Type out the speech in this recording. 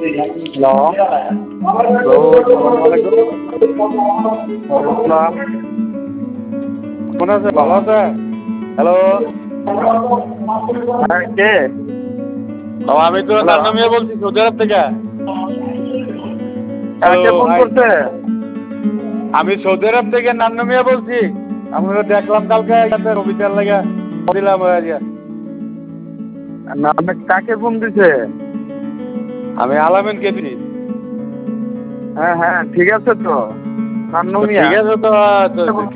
Hello, hello, আসসালামু আলাইকুম। ওয়ালাইকুম আসসালাম। কেমন আছেন? ভালো আছেন? হ্যালো, হ্যাঁ কে? আমি তো হ্যালো, নান্নু মিয়া বলছি সৌদি আরব থেকে। হ্যাঁ হ্যালো কে ফোন ভাই, করছে? আমি সৌদি আরব থেকে নান্নু মিয়া বলছি। আমি তো দেখলাম কালকে এখানে রবিটার লাগা দিলাম হয়ে গিয়া। না আপনি কাকে ফোন দিছে? আমি আলামিন কে দিছি। হ্যাঁ হ্যাঁ ঠিক আছে তো, নান্নু তো মিয়া। ঠিক আছে তো